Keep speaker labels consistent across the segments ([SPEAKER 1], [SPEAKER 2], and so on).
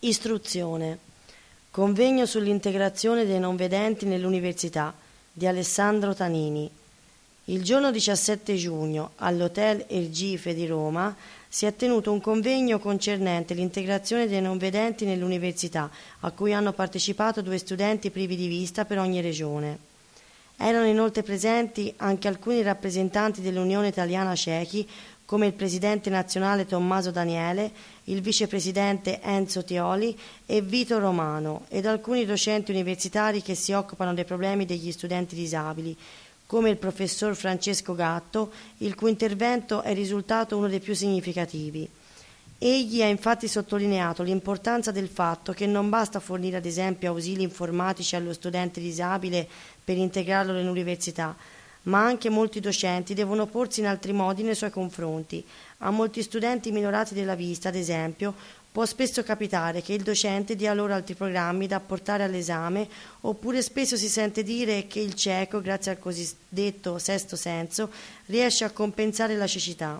[SPEAKER 1] Istruzione. Convegno sull'integrazione dei non vedenti nell'università di Alessandro Tanini. Il giorno 17 giugno all'Hotel Ergife di Roma si è tenuto un convegno concernente l'integrazione dei non vedenti nell'università, a cui hanno partecipato 2 studenti privi di vista per ogni regione. Erano inoltre presenti anche alcuni rappresentanti dell'Unione Italiana Ciechi, come il presidente nazionale Tommaso Daniele, il vicepresidente Enzo Tioli e Vito Romano, ed alcuni docenti universitari che si occupano dei problemi degli studenti disabili, come il professor Francesco Gatto, il cui intervento è risultato uno dei più significativi. Egli ha infatti sottolineato l'importanza del fatto che non basta fornire ad esempio ausili informatici allo studente disabile per integrarlo nell'università, ma anche molti docenti devono porsi in altri modi nei suoi confronti. A molti studenti minorati della vista, ad esempio, può spesso capitare che il docente dia loro altri programmi da portare all'esame, oppure spesso si sente dire che il cieco, grazie al cosiddetto sesto senso, riesce a compensare la cecità.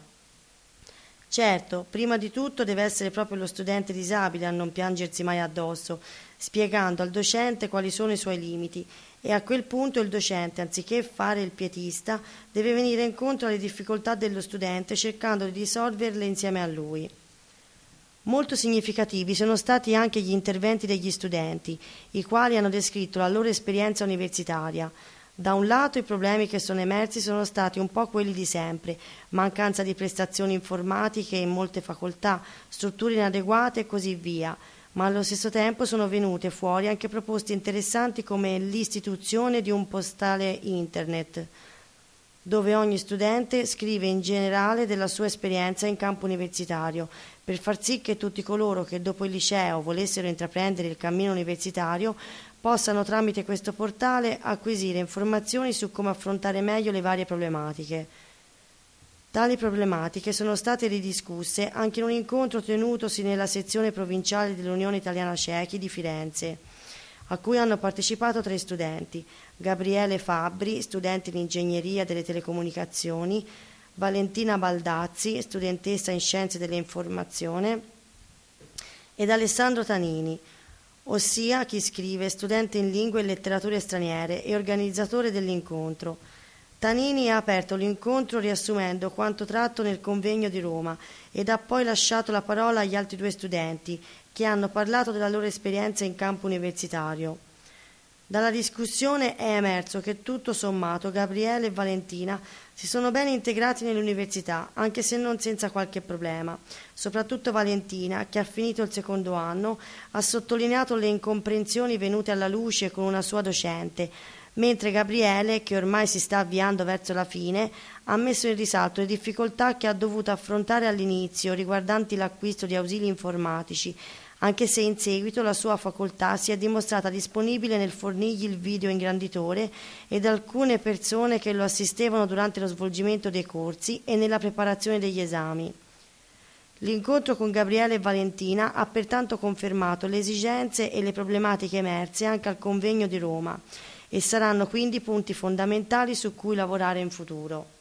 [SPEAKER 1] Certo, prima di tutto deve essere proprio lo studente disabile a non piangersi mai addosso, spiegando al docente quali sono i suoi limiti, e a quel punto il docente, anziché fare il pietista, deve venire incontro alle difficoltà dello studente cercando di risolverle insieme a lui. Molto significativi sono stati anche gli interventi degli studenti, i quali hanno descritto la loro esperienza universitaria. Da un lato i problemi che sono emersi sono stati un po' quelli di sempre: mancanza di prestazioni informatiche in molte facoltà, strutture inadeguate e così via, ma allo stesso tempo sono venute fuori anche proposte interessanti come l'istituzione di un postale internet, dove ogni studente scrive in generale della sua esperienza in campo universitario, per far sì che tutti coloro che dopo il liceo volessero intraprendere il cammino universitario possano tramite questo portale acquisire informazioni su come affrontare meglio le varie problematiche. Tali problematiche sono state ridiscusse anche in un incontro tenutosi nella sezione provinciale dell'Unione Italiana Ciechi di Firenze, a cui hanno partecipato 3 studenti: Gabriele Fabbri, studente in ingegneria delle telecomunicazioni, Valentina Baldazzi, studentessa in scienze dell'informazione, ed Alessandro Tanini, ossia chi scrive, studente in lingue e letterature straniere e organizzatore dell'incontro. Tanini ha aperto l'incontro riassumendo quanto tratto nel convegno di Roma ed ha poi lasciato la parola agli altri 2 studenti che hanno parlato della loro esperienza in campo universitario. Dalla discussione è emerso che tutto sommato Gabriele e Valentina si sono ben integrati nell'università, anche se non senza qualche problema. Soprattutto Valentina, che ha finito il 2° anno, ha sottolineato le incomprensioni venute alla luce con una sua docente, mentre Gabriele, che ormai si sta avviando verso la fine, ha messo in risalto le difficoltà che ha dovuto affrontare all'inizio riguardanti l'acquisto di ausili informatici, anche se in seguito la sua facoltà si è dimostrata disponibile nel fornirgli il video ingranditore ed alcune persone che lo assistevano durante lo svolgimento dei corsi e nella preparazione degli esami. L'incontro con Gabriele e Valentina ha pertanto confermato le esigenze e le problematiche emerse anche al convegno di Roma, e saranno quindi punti fondamentali su cui lavorare in futuro.